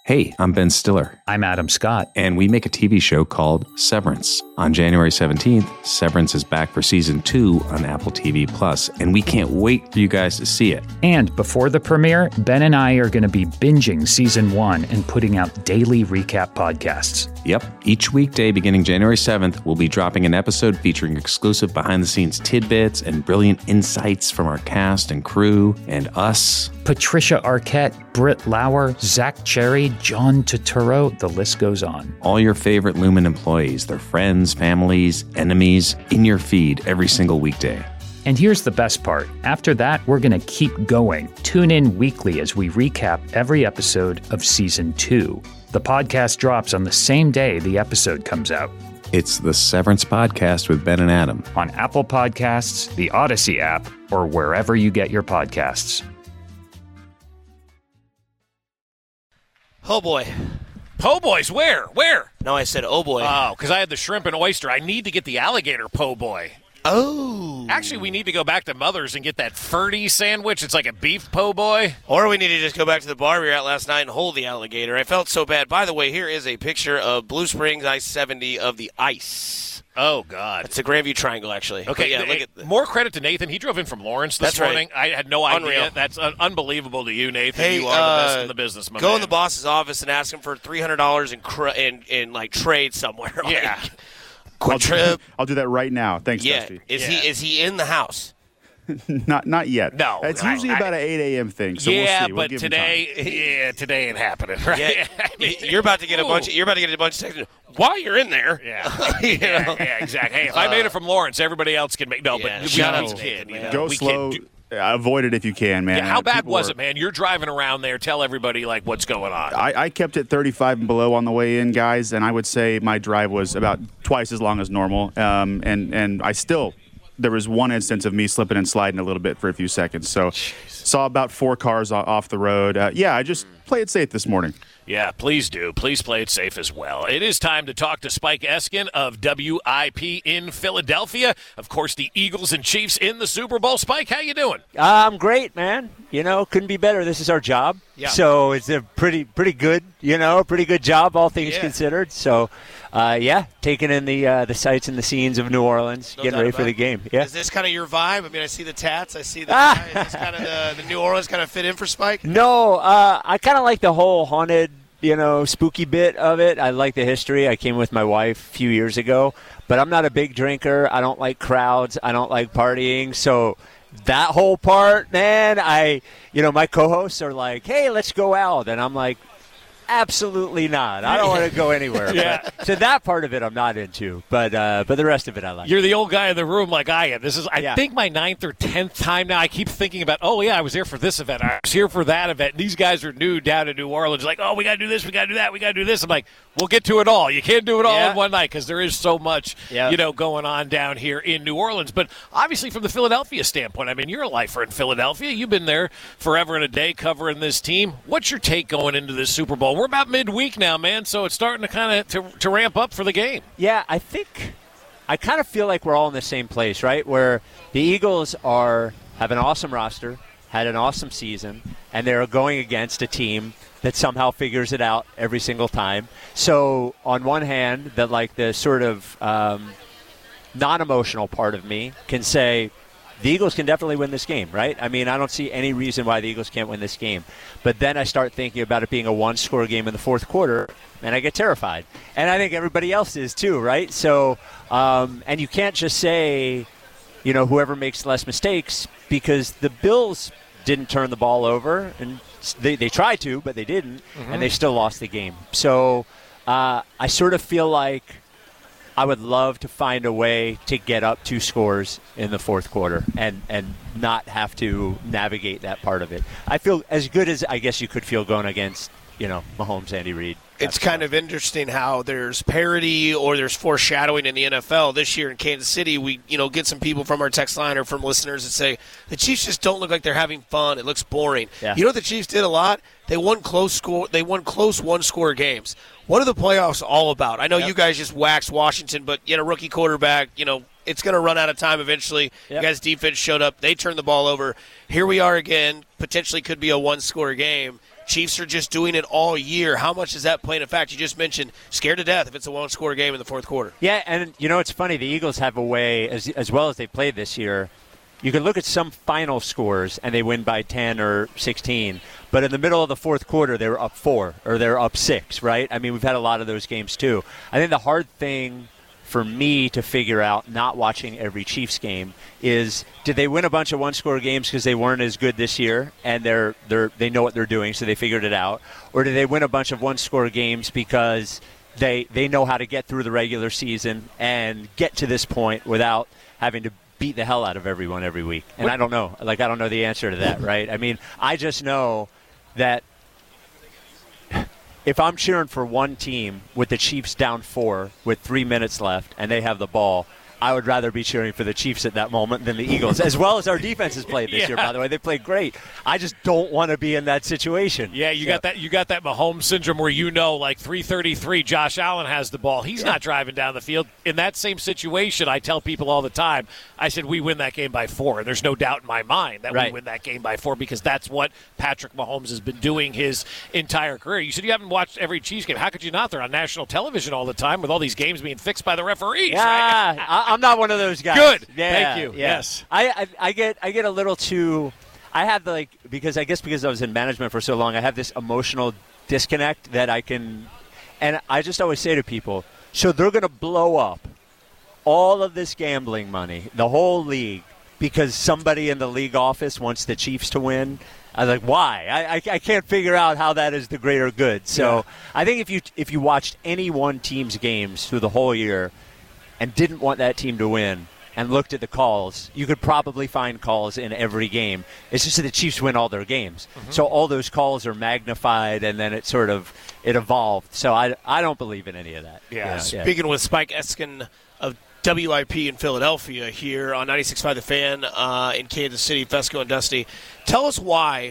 Hey, I'm Ben Stiller. I'm Adam Scott. And we make a TV show called Severance. On January 17th, Severance is back for Season 2 on Apple TV+, and we can't wait for you guys to see it. And before the premiere, Ben and I are going to be binging Season 1 and putting out daily recap podcasts. Yep. Each weekday beginning January 7th, we'll be dropping an episode featuring exclusive behind-the-scenes tidbits and brilliant insights from our cast and crew and us. Patricia Arquette, Britt Lauer, Zach Cherry, John Turturro, the list goes on. All your favorite Lumen employees, their friends, families, enemies, in your feed every single weekday. And here's the best part. After that, we're going to keep going. Tune in weekly as we recap every episode of Season 2. The podcast drops on the same day the episode comes out. It's the Severance Podcast with Ben and Adam. On Apple Podcasts, the Odyssey app, or wherever you get your podcasts. Oh, boy. Po' boys, where? Where? No, I said, oh, boy. Oh, because I had the shrimp and oyster. I need to get the alligator po' boy. Oh. Actually, we need to go back to Mother's and get that Ferdy sandwich. It's like a beef po' boy. Or we need to just go back to the bar we were at last night and hold the alligator. I felt so bad. By the way, here is a picture of Blue Springs I-70 of the ice. Oh, God. It's a Grandview Triangle, actually. Okay, yeah, look at more credit to Nathan. He drove in from Lawrence this That's right. morning. I had no idea. Unreal. That's unbelievable to you, Nathan. Hey, you are the best in the business, my go man. in the boss's office and ask him for $300 in like trade somewhere. Yeah. Quick trip. I'll do that right now. Thanks, Yeah. Dusty. Is he in the house? Not yet. No, It's usually about an 8 a.m. thing, so yeah, we'll see. We'll but give him time. today ain't happening, right? Yeah. I mean, You're about to get a bunch of texts. While you're in there. Yeah. You know? yeah, exactly. Hey, if I made it from Lawrence, everybody else can make. No, Yeah, but shout we out need to to, Nathan, you man. know, Go we slow. can't Avoid it if you can, man. Yeah, how bad People was are- it, man? You're driving around there. Tell everybody like what's going on. I kept it 35 and below on the way in, guys, and I would say my drive was about twice as long as normal. And I still, there was one instance of me slipping and sliding a little bit for a few seconds. So saw about 4 cars off the road. I just play it safe this morning. Yeah, please do. Please play it safe as well. It is time to talk to Spike Eskin of WIP in Philadelphia. Of course, the Eagles and Chiefs in the Super Bowl. Spike, how you doing? I'm great, man. Couldn't be better. This is our job. Yeah. So it's a pretty good, pretty good job, all things considered. So, taking in the sights and the scenes of New Orleans, No getting doubt ready about for the it. game. Yeah. Is this kind of your vibe? I mean, I see the tats. I see the guy. Is this kind of the New Orleans kind of fit in for Spike? No, I kind of like the whole haunted, spooky bit of it. I like the history. I came with my wife a few years ago, but I'm not a big drinker. I don't like crowds. I don't like partying. So that whole part, man, my co-hosts are like, hey, let's go out. And I'm like, absolutely not. I don't want to go anywhere. Yeah. So that part of it I'm not into, but the rest of it I like. You're the old guy in the room like I am. This is, I Yeah. think, my 9th or 10th time now. I keep thinking about, I was there for this event. I was here for that event. These guys are new down in New Orleans. Like, we got to do this, we got to do that, we got to do this. I'm like, we'll get to it all. You can't do it all in one night because there is so much, going on down here in New Orleans. But obviously from the Philadelphia standpoint, I mean, you're a lifer in Philadelphia. You've been there forever and a day covering this team. What's your take going into this Super Bowl? We're about midweek now, man, so it's starting to kind of to ramp up for the game. Yeah, I kind of feel like we're all in the same place, right? Where the Eagles have an awesome roster, had an awesome season, and they're going against a team that somehow figures it out every single time. So on one hand, the sort of non-emotional part of me can say the Eagles can definitely win this game, right? I mean, I don't see any reason why the Eagles can't win this game. But then I start thinking about it being a one-score game in the fourth quarter, and I get terrified. And I think everybody else is too, right? So, and you can't just say, whoever makes less mistakes, because the Bills didn't turn the ball over, and they tried to, but they didn't, and they still lost the game. So I sort of feel like I would love to find a way to get up 2 scores in the fourth quarter and not have to navigate that part of it. I feel as good as I guess you could feel going against, Mahomes, Andy Reid. It's kind of interesting how there's parity or there's foreshadowing in the NFL. This year in Kansas City, we get some people from our text line or from listeners that say the Chiefs just don't look like they're having fun. It looks boring. Yeah. You know what the Chiefs did a lot? They won close one-score games. What are the playoffs all about? I know you guys just waxed Washington, but you had a rookie quarterback. It's going to run out of time eventually. You guys' defense showed up. They turned the ball over. Here we are again. Potentially could be a one-score game. Chiefs are just doing it all year. How much does that play in effect? You just mentioned scared to death if it's a one-score game in the fourth quarter. Yeah, and it's funny. The Eagles have a way, as well as they played this year, you can look at some final scores and they win by 10 or 16, but in the middle of the fourth quarter they were up 4 or they're up 6, right? I mean, we've had a lot of those games too. I think the hard thing for me to figure out, not watching every Chiefs game, is did they win a bunch of one-score games because they weren't as good this year and they know what they're doing, so they figured it out, or did they win a bunch of one-score games because they know how to get through the regular season and get to this point without having to beat the hell out of everyone every week? And I don't know. I don't know the answer to that, right? I mean, I just know that if I'm cheering for one team with the Chiefs down 4 with 3 minutes left and they have the ball, I would rather be cheering for the Chiefs at that moment than the Eagles, as well as our defense has played this year, by the way. They played great. I just don't want to be in that situation. Yeah, you got that Mahomes syndrome where 3:33, Josh Allen has the ball. He's not driving down the field. In that same situation, I tell people all the time, I said we win that game by 4, and there's no doubt in my mind that we win that game by 4 because that's what Patrick Mahomes has been doing his entire career. You said you haven't watched every Chiefs game. How could you not? They're on national television all the time with all these games being fixed by the referees. Yeah, I'm not one of those guys. Good. Yeah, thank you. Yeah. Yes. I get a little too. I have because I was in management for so long, I have this emotional disconnect that I can, and I just always say to people, so they're going to blow up all of this gambling money, the whole league, because somebody in the league office wants the Chiefs to win. I was like, why? I can't figure out how that is the greater good. So I think if you watched any one team's games through the whole year and didn't want that team to win and looked at the calls, you could probably find calls in every game. It's just that the Chiefs win all their games. Mm-hmm. So all those calls are magnified, and then it evolved. So I don't believe in any of that. Yeah. Speaking with Spike Eskin of WIP in Philadelphia here on 96.5 The Fan in Kansas City, Fesco and Dusty. Tell us why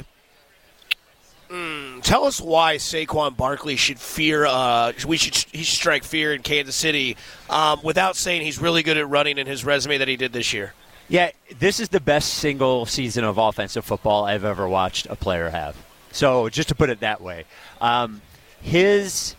Saquon Barkley should fear. He should strike fear in Kansas City, without saying he's really good at running in his resume that he did this year. Yeah, this is the best single season of offensive football I've ever watched a player have. So just to put it that way, his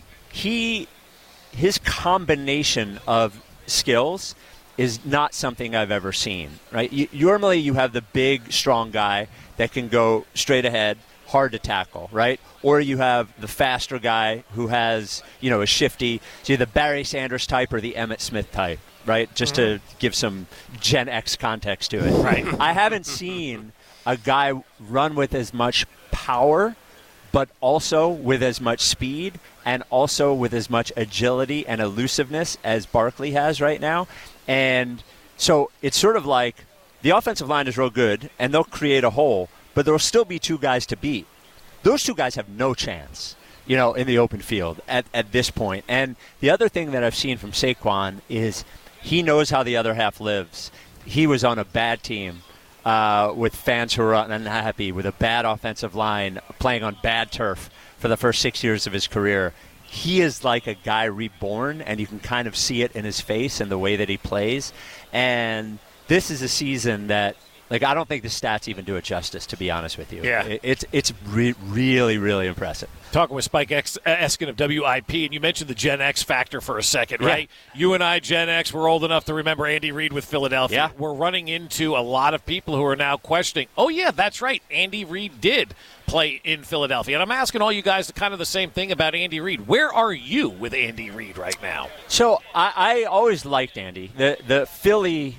combination of skills is not something I've ever seen. Right? Normally you have the big, strong guy that can go straight ahead, hard to tackle, right? Or you have the faster guy who has, is shifty. So you're the Barry Sanders type or the Emmitt Smith type, right? Just to give some Gen X context to it. Right. I haven't seen a guy run with as much power, but also with as much speed and also with as much agility and elusiveness as Barkley has right now. And so it's sort of like the offensive line is real good, and they'll create a hole, but there will still be 2 guys to beat. Those 2 guys have no chance, in the open field at this point. And the other thing that I've seen from Saquon is he knows how the other half lives. He was on a bad team with fans who were unhappy, with a bad offensive line, playing on bad turf for the first 6 years of his career. He is like a guy reborn, and you can kind of see it in his face and the way that he plays. And this is a season that, I don't think the stats even do it justice, to be honest with you. Yeah. It's really, really impressive. Talking with Spike Eskin of WIP, and you mentioned the Gen X factor for a second, right? You and I, Gen X, we're old enough to remember Andy Reid with Philadelphia. Yeah. We're running into a lot of people who are now questioning, oh, yeah, that's right, Andy Reid did play in Philadelphia. And I'm asking all you guys kind of the same thing about Andy Reid. Where are you with Andy Reid right now? So I always liked Andy. The Philly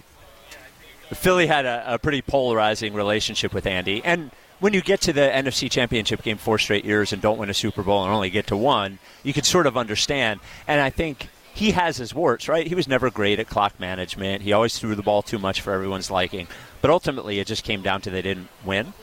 had a pretty polarizing relationship with Andy. And when you get to the NFC Championship game 4 straight years and don't win a Super Bowl and only get to 1, you can sort of understand. And I think he has his warts, right? He was never great at clock management. He always threw the ball too much for everyone's liking. But ultimately, it just came down to they didn't win.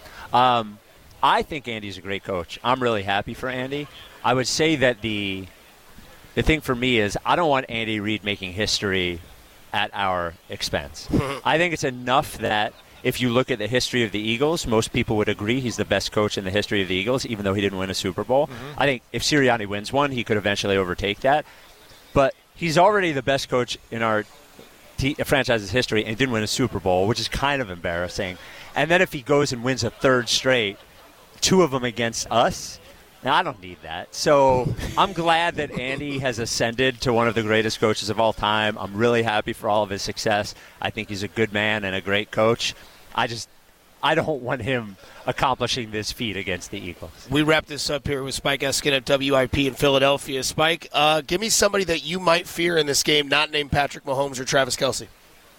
I think Andy's a great coach. I'm really happy for Andy. I would say that the thing for me is I don't want Andy Reid making history at our expense. I think it's enough that if you look at the history of the Eagles, most people would agree he's the best coach in the history of the Eagles, even though he didn't win a Super Bowl. I think if Sirianni wins one, he could eventually overtake that. But he's already the best coach in our franchise's history and didn't win a Super Bowl, which is kind of embarrassing. And then if he goes and wins a 3rd straight, 2 of them against us. Now, I don't need that. So I'm glad that Andy has ascended to one of the greatest coaches of all time. I'm really happy for all of his success. I think he's a good man and a great coach. I don't want him accomplishing this feat against the Eagles. We wrap this up here with Spike Eskin of WIP in Philadelphia. Spike, give me somebody that you might fear in this game, not named Patrick Mahomes or Travis Kelce.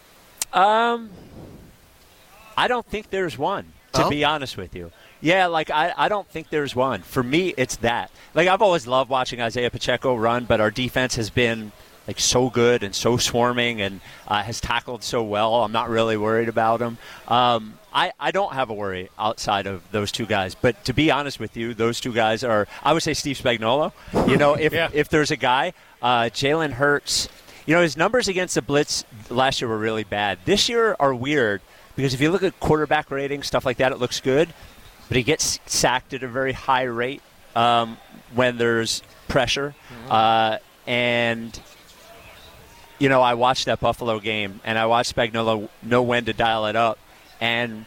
I don't think there's one, to be honest with you. Yeah, like I don't think there's one. For me, it's that. Like I've always loved watching Isaiah Pacheco run, but our defense has been like so good and so swarming and has tackled so well. I'm not really worried about him. I don't have a worry outside of those 2 guys. But to be honest with you, those 2 guys are, I would say Steve Spagnuolo. You know, if there's a guy, Jalen Hurts, you know, his numbers against the blitz last year were really bad. This year are weird because if you look at quarterback ratings, stuff like that, it looks good. But he gets sacked at a very high rate when there's pressure. And, you know, I watched that Buffalo game, and I watched Spagnuolo know when to dial it up. And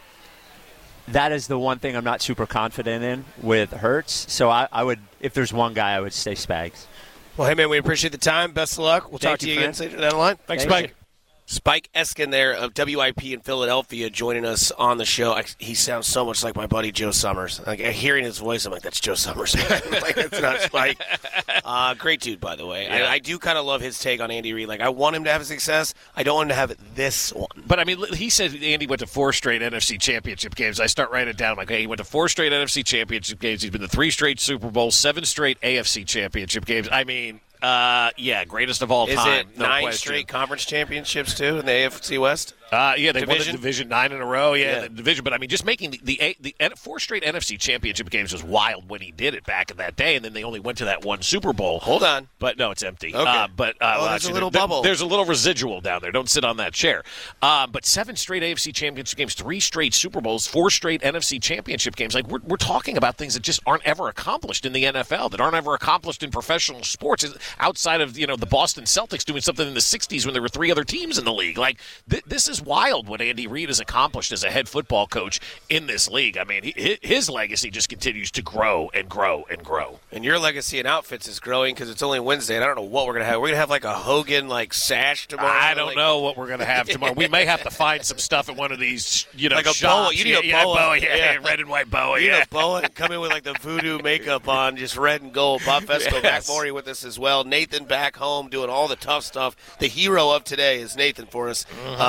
that is the one thing I'm not super confident in with Hurts. So I would, if there's one guy, I would say Spags. Well, hey, man, we appreciate the time. Best of luck. We'll talk to you again later down the line. Thanks, Spike. Spike Eskin there of WIP in Philadelphia joining us on the show. He sounds so much like my buddy Joe Summers. Like hearing his voice, I'm like, that's Joe Summers. Like, that's not Spike. Great dude, by the way. Yeah. I do kind of love his take on Andy Reid. Like, I want him to have success. I don't want him to have this one. But, I mean, he said Andy went to 4 straight NFC championship games. I start writing it down. I'm like, hey, he went to 4 straight NFC championship games. He's been to 3 straight Super Bowls, 7 straight AFC championship games. I mean, yeah, greatest of all time. Is it 9 straight conference championships, too, in the AFC West? Yeah, they won the division 9 in a row. Yeah, the division. But I mean, just making the 4 straight NFC championship games was wild when he did it back in that day, and then they only went to that 1 Super Bowl. Hold on, but no, it's empty. Okay. There's actually, a little bubble. There's a little residual down there. Don't sit on that chair. But 7 straight AFC championship games, 3 straight Super Bowls, 4 straight NFC championship games. Like we're talking about things that just aren't ever accomplished in the NFL, that aren't ever accomplished in professional sports, outside of the Boston Celtics doing something in the '60s when there were 3 other teams in the league. Like this is wild what Andy Reid has accomplished as a head football coach in this league. I mean, his legacy just continues to grow and grow and grow. And your legacy in outfits is growing because it's only Wednesday, and I don't know what we're going to have. We're going to have like a Hogan sash tomorrow. I don't know what we're going to have tomorrow. We may have to find some stuff at one of these, like a shops. boa. You need a boa. Yeah, red and white boa. You need a boa and come in with like the voodoo makeup on, just red and gold. Bob Fesco back Maury with us as well. Nathan back home doing all the tough stuff. The hero of today is Nathan for us.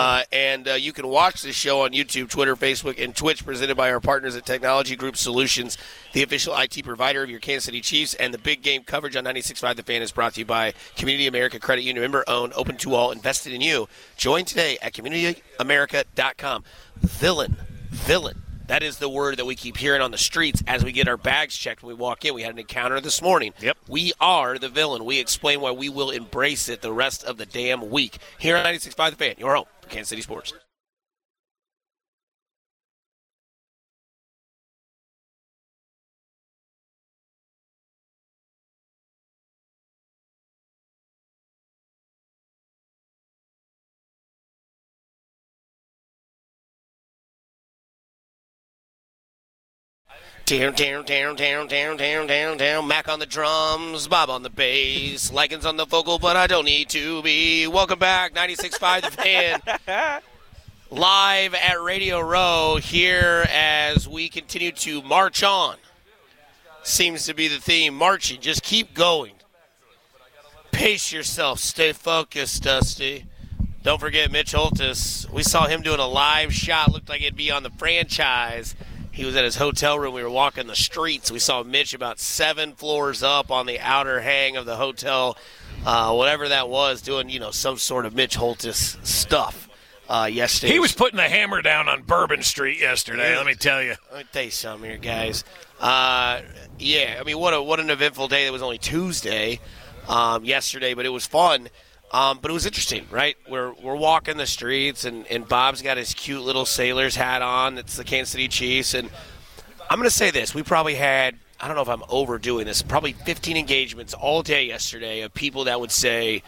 And you can watch this show on YouTube, Twitter, Facebook, and Twitch, presented by our partners at Technology Group Solutions, the official IT provider of your Kansas City Chiefs. And the big game coverage on 96.5 The Fan is brought to you by Community America Credit Union, member-owned, open to all, invested in you. Join today at CommunityAmerica.com. Villain. That is the word that we keep hearing on the streets as we get our bags checked when we walk in. We had an encounter this morning. Yep. We are the villain. We explain why we will embrace it the rest of the damn week. Here on 96.5 The Fan, your home for Kansas City sports. Down, Mac on the drums, Bob on the bass, Likens on the vocal, but I don't need to be. Welcome back, 96.5 The Fan. Live at Radio Row here as we continue to march on. Seems to be the theme, marching. Just keep going. Pace yourself. Stay focused, Dusty. Don't forget Mitch Holtis. We saw him doing a live shot. Looked like it'd be on the franchise. He was at his hotel room. We were walking the streets. We saw Mitch about 7 floors up on the outer hang of the hotel, whatever that was, doing, some sort of Mitch Holtis stuff yesterday. He was putting the hammer down on Bourbon Street yesterday, let me tell you. Let me tell you something here, guys. Yeah, I mean, what an eventful day. It was only Tuesday yesterday, but it was fun. But it was interesting, right? We're walking the streets, and Bob's got his cute little sailor's hat on. It's the Kansas City Chiefs. And I'm going to say this. We probably had, I don't know if I'm overdoing this, probably 15 engagements all day yesterday of people that would say,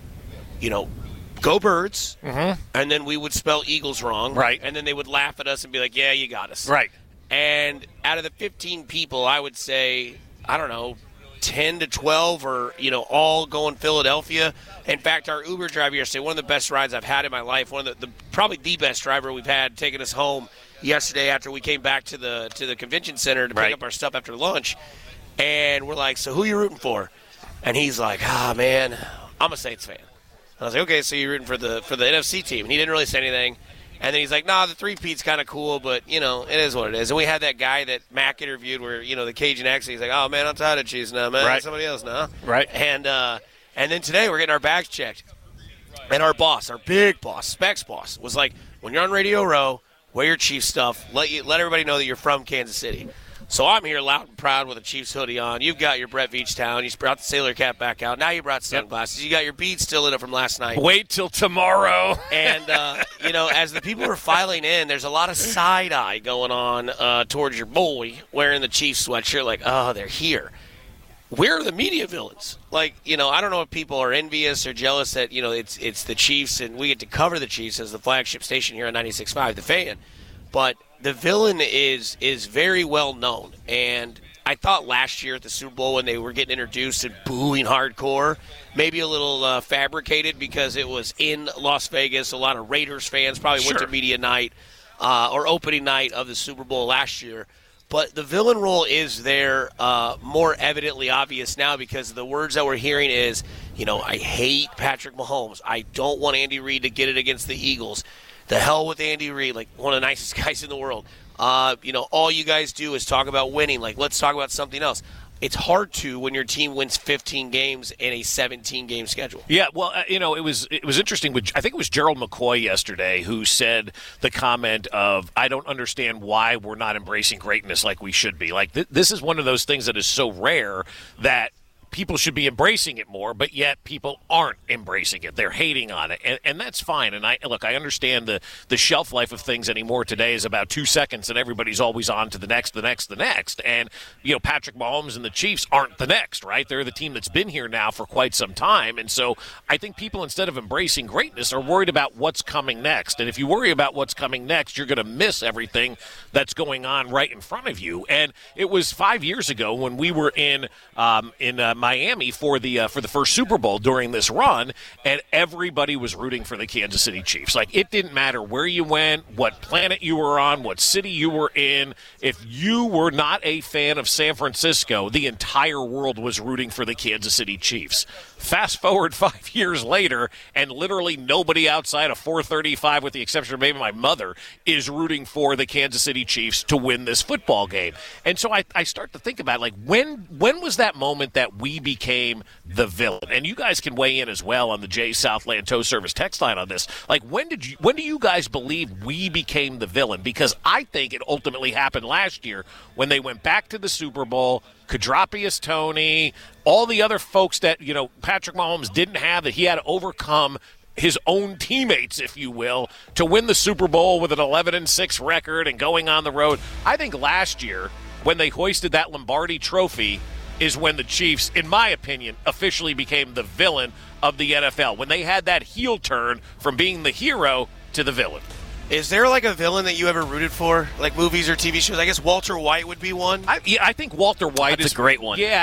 go Birds. Mm-hmm. And then we would spell Eagles wrong. Right. And then they would laugh at us and be like, yeah, you got us. Right. And out of the 15 people, I would say, I don't know, 10 to 12 are, all going Philadelphia. In fact, our Uber driver yesterday, one of the best rides I've had in my life, one of the probably the best driver we've had, taking us home yesterday after we came back to the convention center to pick up our stuff after lunch. And we're like, so who are you rooting for? And he's like, man, I'm a Saints fan. And I was like, okay, so you're rooting for the NFC team. And he didn't really say anything. And then he's like, nah, the three-peat's kind of cool, but, it is what it is. And we had that guy that Mac interviewed where, the Cajun accent, he's like, oh, man, I'm tired of Chiefs now, man. Right. Somebody else now. Right. And then today we're getting our bags checked. And our boss, our big boss, Specs boss, was like, when you're on Radio Row, wear your Chiefs stuff. Let everybody know that you're from Kansas City. So I'm here loud and proud with a Chiefs hoodie on. You've got your Brett Veach town. You brought the sailor cap back out. Now you brought sunglasses. You got your beads still in it from last night. Wait till tomorrow. And, as the people are filing in, there's a lot of side-eye going on towards your boy wearing the Chiefs sweatshirt. Like, oh, they're here. We're the media villains. Like, I don't know if people are envious or jealous that, it's the Chiefs and we get to cover the Chiefs as the flagship station here on 96.5, The Fan. But the villain is very well known. And I thought last year at the Super Bowl when they were getting introduced and booing hardcore, maybe a little fabricated because it was in Las Vegas. A lot of Raiders fans probably went to media night or opening night of the Super Bowl last year. But the villain role is there more evidently obvious now because the words that we're hearing is, I hate Patrick Mahomes. I don't want Andy Reid to get it against the Eagles. The hell with Andy Reid, like one of the nicest guys in the world. All you guys do is talk about winning. Like, let's talk about something else. It's hard to when your team wins 15 games in a 17-game schedule. Yeah, well, it was interesting. I think it was Gerald McCoy yesterday who said the comment of, I don't understand why we're not embracing greatness like we should be. Like, this is one of those things that is so rare that people should be embracing it more, but yet people aren't embracing it. They're hating on it, and that's fine. And I understand the shelf life of things anymore today is about 2 seconds, and everybody's always on to the next. And, Patrick Mahomes and the Chiefs aren't the next, right? They're the team that's been here now for quite some time. And so I think people, instead of embracing greatness, are worried about what's coming next. And if you worry about what's coming next, you're going to miss everything that's going on right in front of you. And it was 5 years ago when we were in Miami for the first Super Bowl during this run, and everybody was rooting for the Kansas City Chiefs. Like, it didn't matter where you went, what planet you were on, what city you were in. If you were not a fan of San Francisco, the entire world was rooting for the Kansas City Chiefs. Fast forward 5 years later, and literally nobody outside of 435, with the exception of maybe my mother, is rooting for the Kansas City Chiefs to win this football game. And so I start to think about, like, when was that moment that we became the villain? And you guys can weigh in as well on the Jay Southland Tow Service text line on this. Like, when do you guys believe we became the villain? Because I think it ultimately happened last year when they went back to the Super Bowl. Kadropius Toney, all the other folks that, Patrick Mahomes didn't have, that he had to overcome his own teammates, if you will, to win the Super Bowl with an 11-6 record and going on the road. I think last year, when they hoisted that Lombardi trophy, is when the Chiefs, in my opinion, officially became the villain of the NFL, when they had that heel turn from being the hero to the villain. Is there like a villain that you ever rooted for, like movies or TV shows? I guess Walter White would be one. I think Walter White is a great one. Yeah,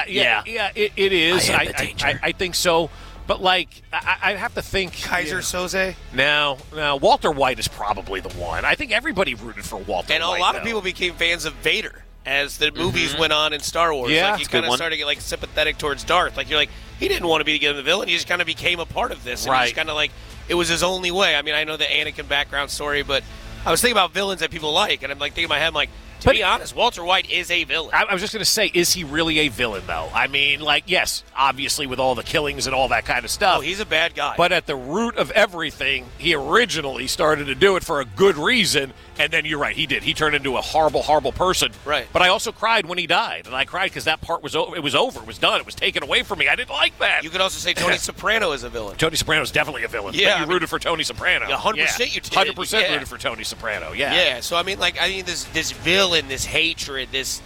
it is. I think so. But, like, I have to think. Kaiser Soze? No, Walter White is probably the one. I think everybody rooted for Walter White. And a lot of people became fans of Vader as the movies went on in Star Wars. Yeah, like, you kind of started to get, like, sympathetic towards Darth. Like, you're like, he didn't want to be the villain. He just kind of became a part of this. And right. He just kind of, like, it was his only way. I mean, I know the Anakin background story, but I was thinking about villains that people like, and I'm, like, thinking in my head, I'm like, to be honest, Walter White is a villain. I was just going to say, is he really a villain, though? I mean, like, yes, obviously with all the killings and all that kind of stuff. Oh, he's a bad guy. But at the root of everything, he originally started to do it for a good reason, and then you're right, he did. He turned into a horrible, horrible person. Right. But I also cried when he died, and I cried because that part was over. It was over. It was done. It was taken away from me. I didn't like that. You could also say Tony Soprano is a villain. Tony Soprano is definitely a villain. Yeah. But you rooted for Tony Soprano. 100% you did. 100% rooted for Tony Soprano, Yeah, so I mean, like, this villain, this hatred, this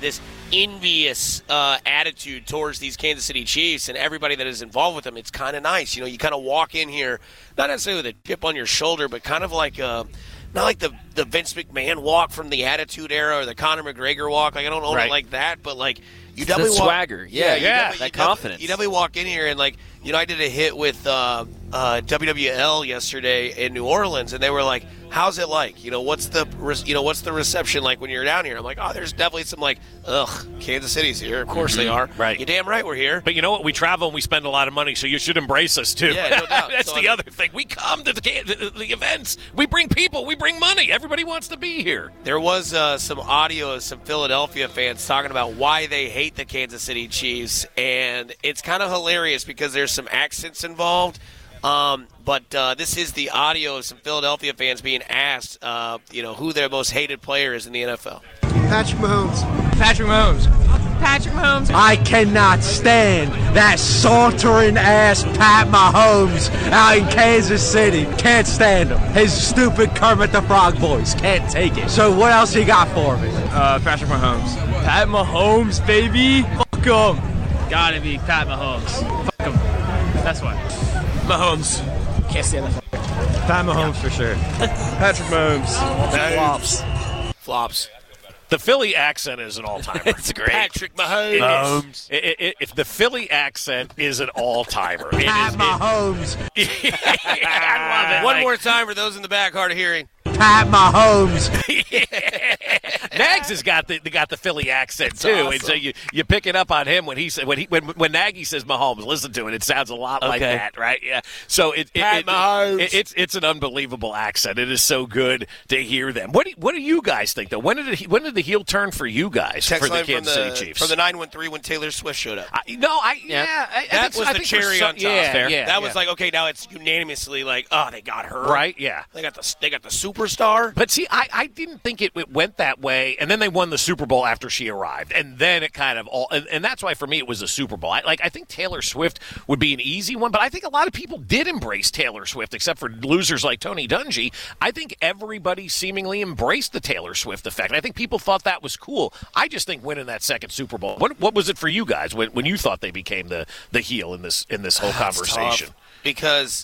envious attitude towards these Kansas City Chiefs and everybody that is involved with them, it's kind of nice. You kind of walk in here, not necessarily with a chip on your shoulder, but kind of like not like the Vince McMahon walk from the Attitude Era or the Conor McGregor walk. Like I don't own it like that, but like you definitely the swagger. That confidence. You definitely walk in here and like I did a hit with WWL yesterday in New Orleans, and they were like, "How's it like? What's the reception like when you're down here?" I'm like, "Oh, there's definitely some like, Kansas City's here. Of course they are. Right. You're damn right we're here." But you know what? We travel and we spend a lot of money, so you should embrace us too. Yeah, no doubt. That's the other thing. We come to the events. We bring people. We bring money. Everybody wants to be here. There was some audio of some Philadelphia fans talking about why they hate the Kansas City Chiefs, and it's kind of hilarious because there's some accents involved. But this is the audio of some Philadelphia fans being asked, who their most hated player is in the NFL. Patrick Mahomes. Patrick Mahomes. Patrick Mahomes. I cannot stand that sauntering-ass Pat Mahomes out in Kansas City. Can't stand him. His stupid Kermit the Frog voice. Can't take it. So what else he got for me? Patrick Mahomes. Pat Mahomes, baby. Fuck him. Gotta be Pat Mahomes. Fuck him. That's why. Mahomes. Can't stand the fuck. Pat Mahomes for sure. Patrick Mahomes. Flops. The Philly accent is an all-timer. It's great. Patrick Mahomes. If the Philly accent is an all-timer, Pat Mahomes. I love it. One more time for those in the back, hard of hearing. Pat Mahomes. Nags has got the Philly accent too, awesome. and so you pick it up on him when when Nagy says Mahomes. Listen to it; it sounds a lot like that, right? Yeah. So Mahomes. It's an unbelievable accent. It is so good to hear them. What do you guys think though? When did the heel turn for you guys Text for the line Kansas City Chiefs? From the 913 when Taylor Swift showed up. That was the cherry on top. Yeah, that was like, okay, now it's unanimously like, oh, they got her. Right, yeah. They got the superstar. But see, I didn't think it went that way, and then they won the Super Bowl after she arrived, and then it kind of all, and that's why for me it was the Super Bowl. I think Taylor Swift would be an easy one, but I think a lot of people did embrace Taylor Swift, except for losers like Tony Dungy. I think everybody seemingly embraced the Taylor Swift effect, and I think people thought that was cool. I just think winning that second Super Bowl. What was it for you guys when you thought they became the heel in this whole conversation? Tough, because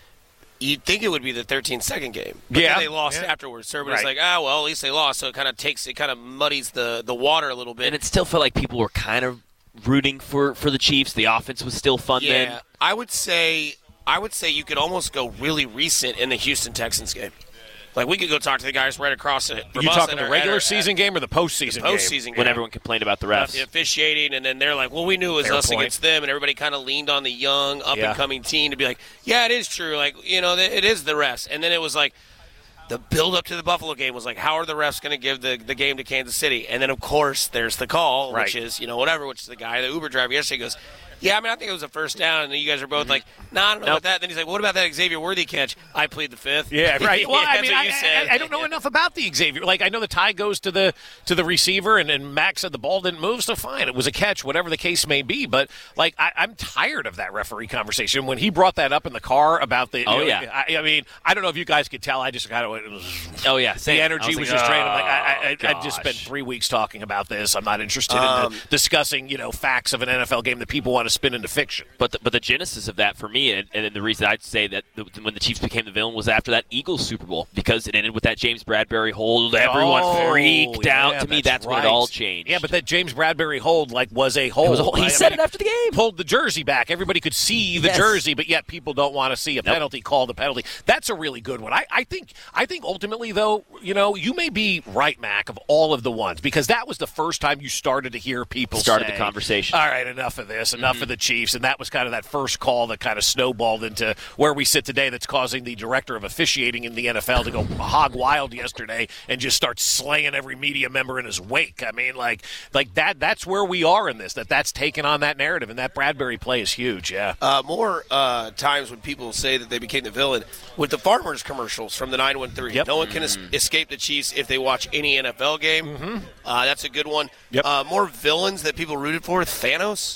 you'd think it would be the 13-second game. But then they lost afterwards. So everybody's like, at least they lost. So it kind of muddies the water a little bit. And it still felt like people were kind of rooting for the Chiefs. The offense was still fun then. Yeah, I would say you could almost go really recent in the Houston Texans game. Like, we could go talk to the guys right across it. Are you talking the regular season game or the postseason game? Postseason game. When everyone complained about the refs. The officiating, and then they're like, well, we knew it was us against them, and everybody kind of leaned on the young, up-and-coming team to be like, yeah, it is true. Like, it is the refs. And then it was like, the build-up to the Buffalo game was like, how are the refs going to give the game to Kansas City? And then, of course, there's the call, which is, which is the guy, the Uber driver yesterday goes, yeah, I think it was a first down, and then you guys are both like, nah, I don't know about that. Then he's like, what about that Xavier Worthy catch? I plead the fifth. Yeah, right. Well, that's what you said. I don't know enough about the Xavier. Like, I know the tie goes to the receiver, and Max said the ball didn't move, so fine. It was a catch, whatever the case may be. But, like, I'm tired of that referee conversation. When he brought that up in the car about the I mean, I don't know if you guys could tell. I just kind of went, the energy was just drained. I'm like, I just spent 3 weeks talking about this. I'm not interested in discussing, facts of an NFL game that people want to spin into fiction. But the genesis of that for me, and the reason I'd say that when the Chiefs became the villain was after that Eagles Super Bowl, because it ended with that James Bradbury hold. Everyone freaked out. To me, that's when it all changed. Yeah, but that James Bradbury hold was a hold. He said it after the game. Pulled the jersey back. Everybody could see the jersey, but yet people don't want to see a penalty called a penalty. That's a really good one. I think ultimately, though, you may be right, Mac, of all of the ones, because that was the first time you started to hear people say, the conversation. All right, enough of this, enough of the Chiefs. And that was kind of that first call that kind of snowballed into where we sit today, that's causing the director of officiating in the NFL to go hog wild yesterday and just start slaying every media member in his wake. I mean, like that's where we are in this, that's taken on that narrative, and that Bradbury play is huge, yeah. More times when people say that they became the villain, with the Farmers commercials from the 913. Yep. No one can escape the Chiefs if they watch any NFL game. Mm-hmm. That's a good one. Yep. More villains that people rooted for, Thanos.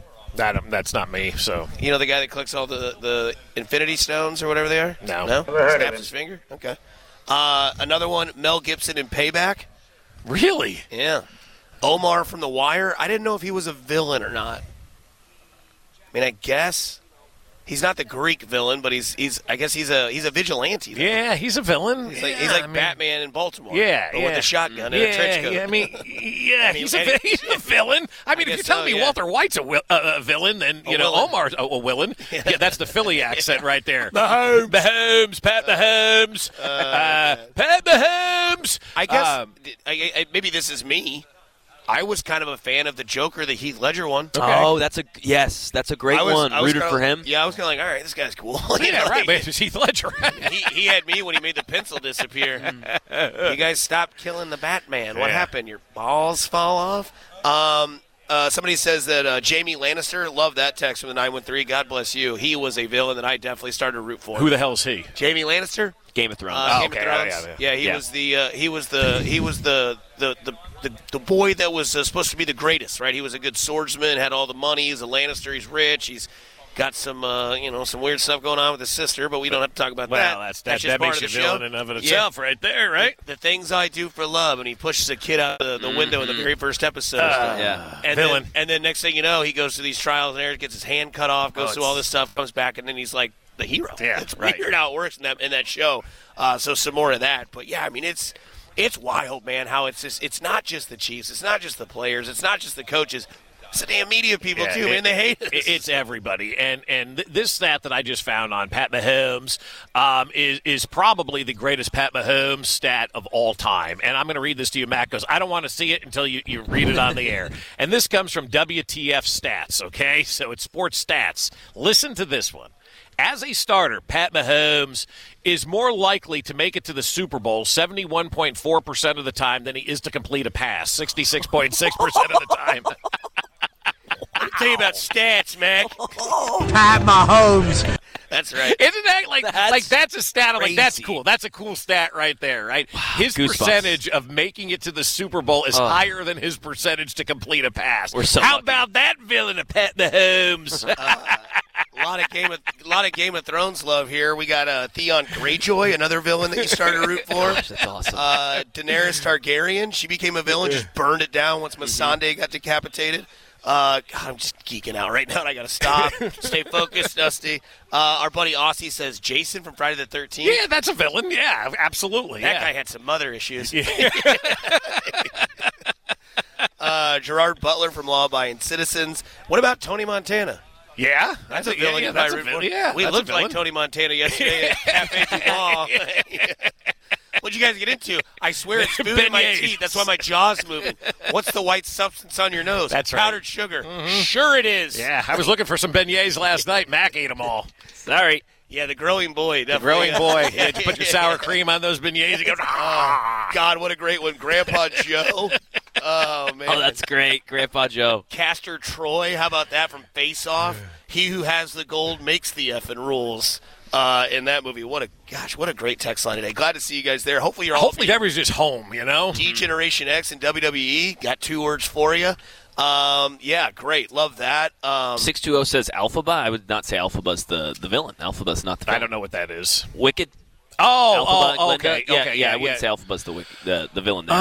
That's not me, so. You know the guy that collects all the Infinity Stones or whatever they are? No? Snaps his finger? Okay. Another one, Mel Gibson in Payback. Really? Yeah. Omar from The Wire. I didn't know if he was a villain or not. I mean, I guess He's not the Greek villain, but he's I guess he's a vigilante. Yeah, he's a villain. He's like Batman in Baltimore. Yeah, but with a shotgun and a trench coat. Yeah, he's a villain. I mean, if you're telling me Walter White's a villain, then Omar's a villain. Yeah, that's the Philly accent right there. Mahomes, Pat Mahomes, Pat Mahomes. I guess maybe this is me. I was kind of a fan of the Joker, the Heath Ledger one. Okay. Oh, that's a great one. Rooted for him. Yeah, I was kind of like, all right, this guy's cool. Right. But it's Heath Ledger. he had me when he made the pencil disappear. You guys stopped killing the Batman. What happened? Your balls fall off? Somebody says that Jamie Lannister, love that text from the 913. God bless you. He was a villain that I definitely started to root for. Who the hell is he? Jamie Lannister? Game of Thrones. Game of Thrones. Yeah, he was the boy that was supposed to be the greatest, right? He was a good swordsman, had all the money. He's a Lannister. He's rich. He's got some some weird stuff going on with his sister, but we don't have to talk about that. Well, that's that part makes of the you show. villain in and of itself right there, right? The things I do for love, and he pushes a kid out of the window in the very first episode. And villain. Then next thing you know, he goes through these trials and errors, gets his hand cut off, goes through all this stuff, comes back, and then he's like the hero. Yeah, it's weird how it works in that show. So some more of that. But yeah, I mean it's wild, man. How it's not just the Chiefs, it's not just the players, it's not just the coaches. It's the damn media people, too, man. They hate us. It's everybody. And this stat that I just found on Pat Mahomes is probably the greatest Pat Mahomes stat of all time. And I'm going to read this to you, Matt, because I don't want to see it until you read it on the air. And this comes from WTF Stats, okay? So it's sports stats. Listen to this one. As a starter, Pat Mahomes is more likely to make it to the Super Bowl 71.4% of the time than he is to complete a pass, 66.6% of the time. Let me tell you about stats, Mac. Pat Mahomes. That's right. Isn't that that's a stat? I'm like, that's cool. That's a cool stat right there, right? Wow, his percentage of making it to the Super Bowl is higher than his percentage to complete a pass. How about that villain of Pat Mahomes? A lot of Game of Thrones love here. We got Theon Greyjoy, another villain that you started to root for. Gosh, that's awesome. Daenerys Targaryen, she became a villain, just burned it down once Missandei got decapitated. God, I'm just geeking out right now, and I got to stop. Stay focused, Dusty. Our buddy Aussie says Jason from Friday the 13th. Yeah, that's a villain. Yeah, absolutely. That guy had some mother issues. Gerard Butler from Law Abiding Citizens. What about Tony Montana? Yeah, that's a villain. We looked like Tony Montana yesterday at Cafe Duval. What'd you guys get into? I swear it's food in my teeth. That's why my jaw's moving. What's the white substance on your nose? That's right. Powdered sugar. Mm-hmm. Sure it is. Yeah, I was looking for some beignets last night. Mac ate them all. Sorry. Yeah, the growing boy. Definitely. The growing boy. Yeah, you put your sour cream on those beignets. You go, God, what a great one. Grandpa Joe. Oh, man. Oh, that's great. Grandpa Joe. Castor Troy. How about that from Face Off? He who has the gold makes the effing rules. In that movie. What a great text line today. Glad to see you guys there. Hopefully everybody's just home, you know? D-Generation X and WWE. Got 2 words for you. Yeah, great. Love that. 620 says Alphaba. I would not say Alphaba's the villain. Alphaba's not the villain. I don't know what that is. Wicked. Okay. I wouldn't say Alphaba's the villain there.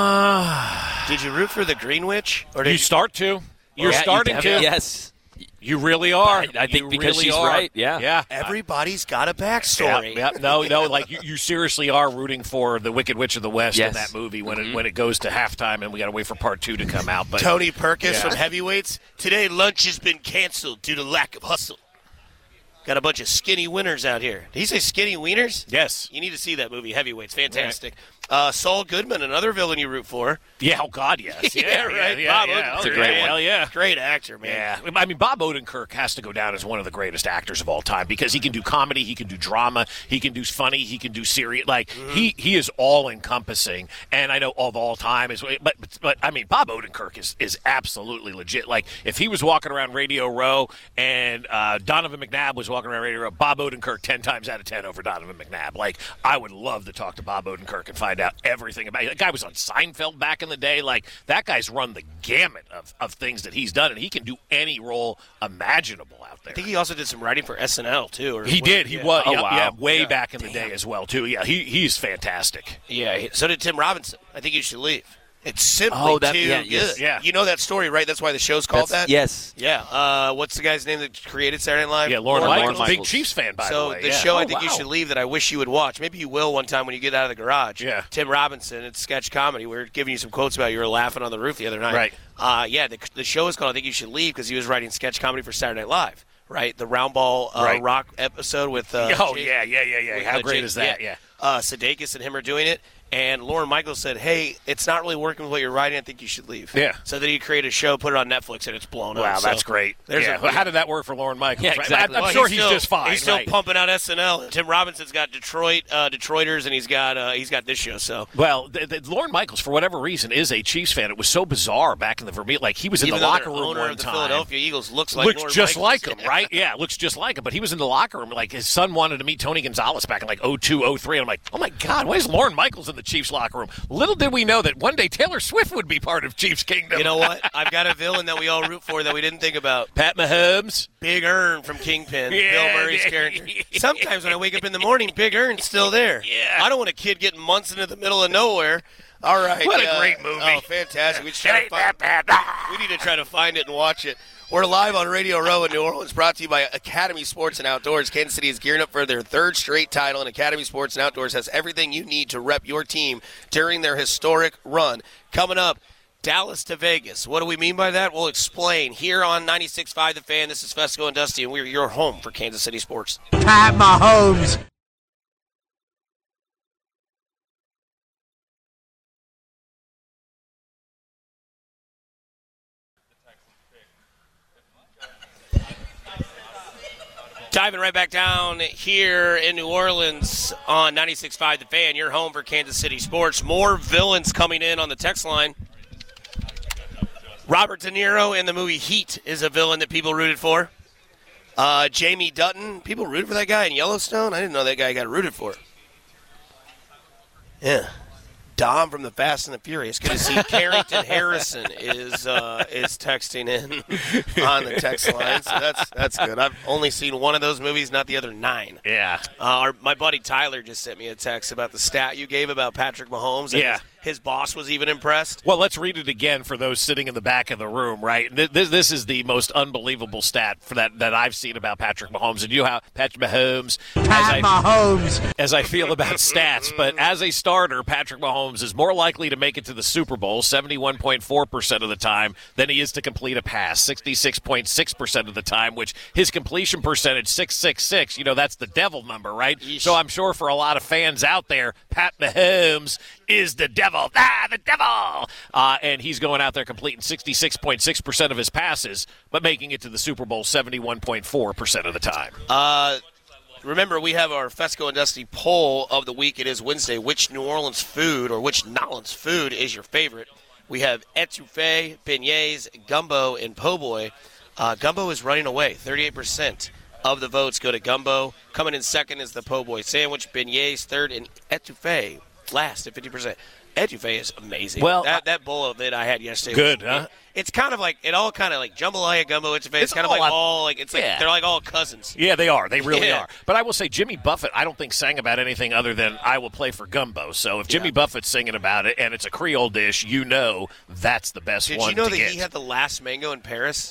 Did you root for the Green Witch? Or you start to. You're starting to. Yes. You really are. I think because really she's right. Yeah. Everybody's got a backstory. Yeah. No. Like you seriously are rooting for the Wicked Witch of the West in that movie when it goes to halftime, and we got to wait for part 2 to come out. But Tony Perkins from Heavyweights. Today lunch has been canceled due to lack of hustle. Got a bunch of skinny winners out here. Did he say skinny wieners? Yes. You need to see that movie, Heavyweights. Fantastic. Right. Saul Goodman, another villain you root for. Yeah, oh, God, yes. Yeah, right. Bob Odenkirk. That's a great one. Hell yeah. Great actor, man. Yeah. I mean, Bob Odenkirk has to go down as one of the greatest actors of all time because he can do comedy, he can do drama, he can do funny, he can do serious. Like, he is all-encompassing. And I know of all time, but I mean, Bob Odenkirk is absolutely legit. Like, if he was walking around Radio Row and Donovan McNabb was walking around Radio Row, Bob Odenkirk 10 times out of 10 over Donovan McNabb. Like, I would love to talk to Bob Odenkirk and find out everything about it. That guy was on Seinfeld back in the day. Like, that guy's run the gamut of things that he's done, and he can do any role imaginable out there. I think he also did some writing for SNL, too. He did. He was. Way back in the day as well, too. Yeah, he's fantastic. Yeah, so did Tim Robinson. I think you should leave. It's simply yes. good. You know that story, right? That's why the show's called that? Yes. Yeah. What's the guy's name that created Saturday Night Live? Yeah, Lorne Michaels. Big Michaels. Chiefs fan, by So the way. the show I think you should leave that I wish you would watch. Maybe you will one time when you get out of the garage. Yeah. Tim Robinson, it's sketch comedy. We were giving you some quotes about you were laughing on the roof the other night. Right. The show is called I Think You Should Leave because he was writing sketch comedy for Saturday Night Live. Right, the round ball rock episode with yeah. How great is that? Yeah. Sudeikis and him are doing it, and Lorne Michaels said, "Hey, it's not really working with what you're writing. I think you should leave." Yeah. So then he created a show, put it on Netflix, and it's blown up. Wow, that's great. How did that work for Lorne Michaels? Yeah, exactly. I'm sure he's just fine. He's still pumping out SNL. Tim Robinson's got Detroiters, and he's got this show. So Lorne Michaels, for whatever reason, is a Chiefs fan. It was so bizarre back in the Vermont. Like he was in the locker room owner one of the time. Philadelphia Eagles looks just Michaels. like right? Yeah, looks just like him. But he was in the locker room. Like his son wanted to meet Tony Gonzalez back in like 02, 03. And I'm like, oh my God, why is Lorne Michaels in the Chiefs locker room? Little did we know that one day Taylor Swift would be part of Chiefs Kingdom. You know what? I've got a villain that we all root for that we didn't think about. Pat Mahomes. Big Earn from Kingpin. Bill Murray's character. Sometimes when I wake up in the morning, Big Earn's still there. Yeah. I don't want a kid getting months into the middle of nowhere. All right. What a great movie. Oh, fantastic. We need to try to find it and watch it. We're live on Radio Row in New Orleans, brought to you by Academy Sports and Outdoors. Kansas City is gearing up for their third straight title, and Academy Sports and Outdoors has everything you need to rep your team during their historic run. Coming up, Dallas to Vegas. What do we mean by that? We'll explain here on 96.5 The Fan. This is Fesco and Dusty, and we're your home for Kansas City sports. Pat Mahomes. Diving right back down here in New Orleans on 96.5 The Fan, your home for Kansas City sports. More villains coming in on the text line. Robert De Niro in the movie Heat is a villain that people rooted for. Jamie Dutton, people rooted for that guy in Yellowstone? I didn't know that guy got rooted for. Yeah. Dom from the Fast and the Furious. Good to see Carrington Harrison is texting in on the text line, so that's good. I've only seen one of those movies, not the other 9. Yeah. My buddy Tyler just sent me a text about the stat you gave about Patrick Mahomes. And his boss was even impressed. Well, let's read it again for those sitting in the back of the room, right? This is the most unbelievable stat for that I've seen about Patrick Mahomes. And you know how Patrick Mahomes, as I feel about stats, but as a starter, Patrick Mahomes is more likely to make it to the Super Bowl 71.4% of the time than he is to complete a pass 66.6% of the time, which his completion percentage 666. You know, that's the devil number, right? Yeesh. So I'm sure for a lot of fans out there, Pat Mahomes is the devil. The devil! And he's going out there completing 66.6% of his passes, but making it to the Super Bowl 71.4% of the time. Remember, we have our Fesco and Dusty poll of the week. It is Wednesday. Which New Orleans food or which Nolans food is your favorite? We have etouffee, beignets, gumbo, and po' boy. Gumbo is running away. 38% of the votes go to gumbo. Coming in second is the po' boy sandwich, beignets third, and etouffee last at 50%. Etouffee is amazing. Well, that bowl of it I had yesterday. Good, huh? It's kind of like jambalaya, gumbo, etouffee. It's kind of like they're like all cousins. Yeah, they are. They really are. But I will say, Jimmy Buffett, I don't think sang about anything other than I will play for gumbo. So if Jimmy Buffett's singing about it and it's a Creole dish, you know that's the best one to get. Did you know that he had the last mango in Paris?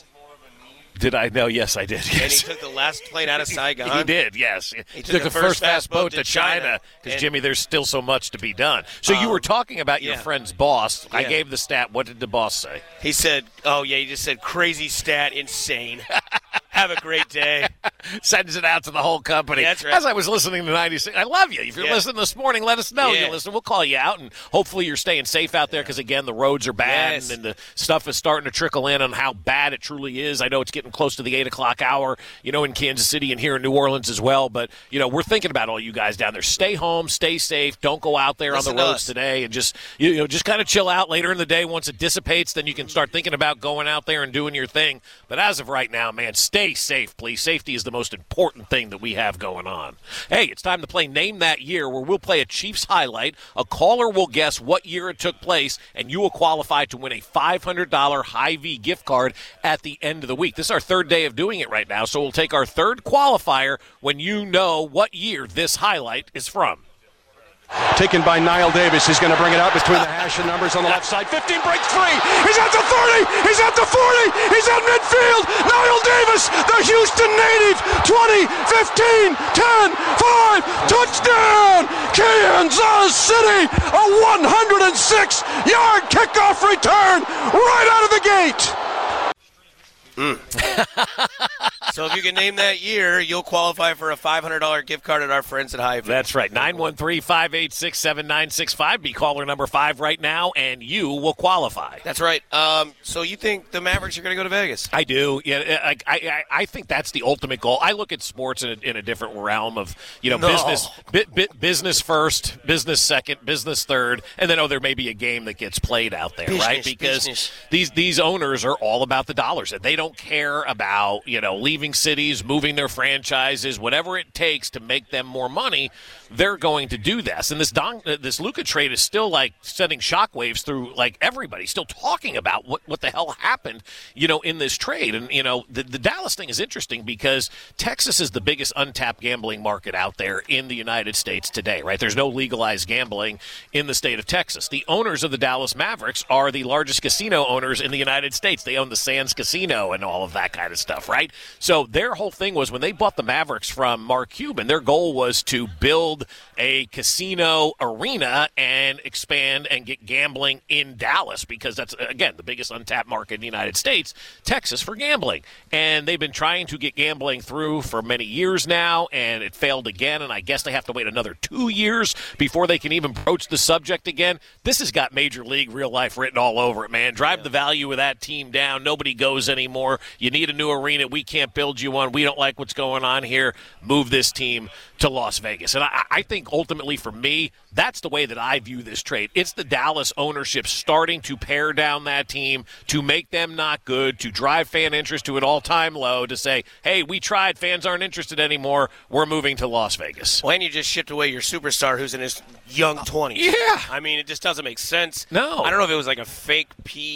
Did I know? Yes, I did. Yes. And he took the last plane out of Saigon. He did, yes. He took the first fast boat to China. Because, Jimmy, there's still so much to be done. So you were talking about your friend's boss. I gave the stat. What did the boss say? He said, he just said, crazy stat, insane. Have a great day. Sends it out to the whole company. That's right. As I was listening to 96, I love you. If you're listening this morning, let us know. You're listening. We'll call you out, and hopefully you're staying safe out there because, again, the roads are bad, and the stuff is starting to trickle in on how bad it truly is. I know it's getting close to the 8 o'clock hour, in Kansas City and here in New Orleans as well. But, we're thinking about all you guys down there. Stay home, stay safe. Don't go out there on the roads today, and just kind of chill out later in the day. Once it dissipates, then you can start thinking about going out there and doing your thing. But as of right now, man, stay safe, please. Safety is the most important thing that we have going on. Hey, it's time to play Name That Year, where we'll play a Chiefs highlight. A caller will guess what year it took place, and you will qualify to win a $500 Hy-Vee gift card at the end of the week. This is our third day of doing it right now, so we'll take our third qualifier when you know what year this highlight is from. taken by Niall Davis. He's going to bring it out between the hash and numbers on the left side. 15 breaks free. He's at the 30. He's at the 40. He's at midfield. Niall Davis, the Houston native. 20, 15, 10, 5. Touchdown. Kansas City. A 106-yard kickoff return right out of the gate. So if you can name that year, you'll qualify for a $500 gift card at our friends at Hy-Vee. That's right. 913-586-7965. Be caller number 5 right now, and you will qualify. That's right. So you think the Mavericks are going to go to Vegas? I do. Yeah, I think that's the ultimate goal. I look at sports in a different realm of, business first, business second, business third, and then there may be a game that gets played out there, right? Because these owners are all about the dollars, and they don't care about leaving cities, moving their franchises, whatever it takes to make them more money. They're going to do this. And this Luka trade is still sending shockwaves through everybody, still talking about what the hell happened, in this trade. And, the Dallas thing is interesting because Texas is the biggest untapped gambling market out there in the United States today, right? There's no legalized gambling in the state of Texas. The owners of the Dallas Mavericks are the largest casino owners in the United States. They own the Sands Casino and all of that kind of stuff, right? So their whole thing was when they bought the Mavericks from Mark Cuban, their goal was to build a casino arena and expand and get gambling in Dallas because that's, again, the biggest untapped market in the United States, Texas, for gambling. And they've been trying to get gambling through for many years now, and it failed again, and I guess they have to wait another 2 years before they can even broach the subject again. This has got Major League real life written all over it, man. Drive the value of that team down. Nobody goes anymore. You need a new arena. We can't build you one. We don't like what's going on here. Move this team to Las Vegas. And I think ultimately for me, that's the way that I view this trade. It's the Dallas ownership starting to pare down that team, to make them not good, to drive fan interest to an all-time low, to say, hey, we tried, fans aren't interested anymore, we're moving to Las Vegas. Well, and you just shipped away your superstar who's in his young 20s. Yeah. I mean, it just doesn't make sense. No. I don't know if it was a fake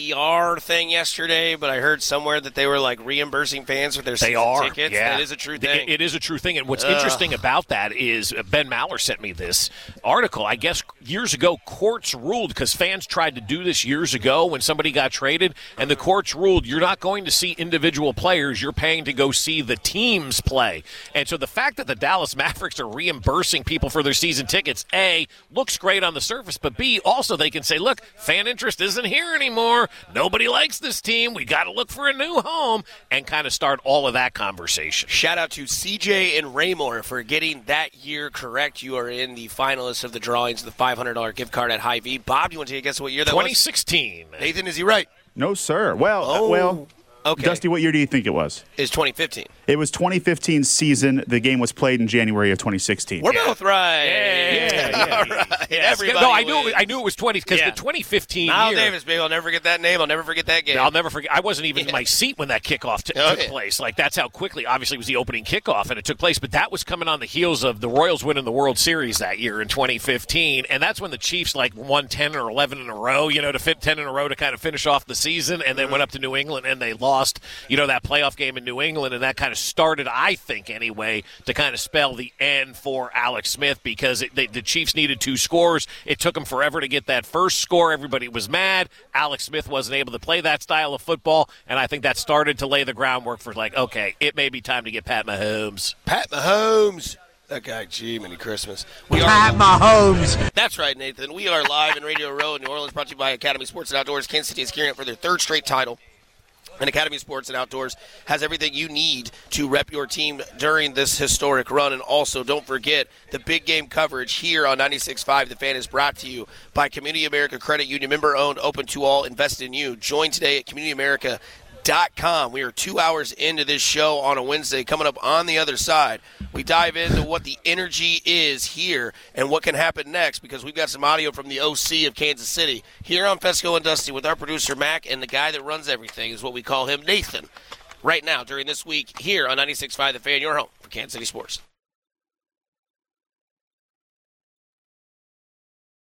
PR thing yesterday, but I heard somewhere that they were reimbursing fans for their season tickets. Yeah. That is a true thing. It is a true thing. And what's interesting about that is Ben Maller sent me this article. I guess years ago, courts ruled, because fans tried to do this years ago when somebody got traded, and the courts ruled you're not going to see individual players, you're paying to go see the teams play. And so the fact that the Dallas Mavericks are reimbursing people for their season tickets, A, looks great on the surface, but B, also they can say, look, fan interest isn't here anymore. Nobody likes this team. We got to look for a new home, and kind of start all of that conversation. Shout out to CJ and Raymore for getting that year correct. You are in the finalists of the drawings of the $500 gift card at Hy-Vee. Bob, you want to take a guess what year that 2016. was? 2016. Nathan, is he right? No, sir. Well, okay. Dusty, what year do you think it was? It's 2015. It was 2015 season. The game was played in January of 2016. We're both right. Yeah. All right. Everybody no, I knew it was 20 because the 2015 Niall year. Davis, baby. I'll never forget that name. I'll never forget that game. I'll never forget. I wasn't even in my seat when that kickoff took place. That's how quickly. Obviously, it was the opening kickoff, and it took place. But that was coming on the heels of the Royals winning the World Series that year in 2015, and that's when the Chiefs won 10 or 11 in a row. To fit 10 in a row to kind of finish off the season, and then went up to New England and they lost. That playoff game in New England, and that kind of started, I think anyway, to kind of spell the end for Alex Smith because the Chiefs needed 2 scores. It took them forever to get that first score. Everybody was mad. Alex Smith wasn't able to play that style of football, and I think that started to lay the groundwork for okay, it may be time to get Pat Mahomes. Pat Mahomes. That guy, gee, Merry Christmas. Pat Mahomes. That's right, Nathan. We are live in Radio Row in New Orleans, brought to you by Academy Sports and Outdoors. Kansas City is gearing up for their 3rd straight title. And Academy Sports and Outdoors has everything you need to rep your team during this historic run. And also, don't forget, the big game coverage here on 96.5 The Fan is brought to you by Community America Credit Union. Member-owned, open to all, invested in you. Join today at CommunityAmerica.com. We are 2 hours into this show on a Wednesday. Coming up on the other side, we dive into what the energy is here and what can happen next, because we've got some audio from the OC of Kansas City here on Fesco and Dusty with our producer Mac, and the guy that runs everything is what we call him, Nathan, right now during this week here on 96.5 The Fan, your home for Kansas City sports.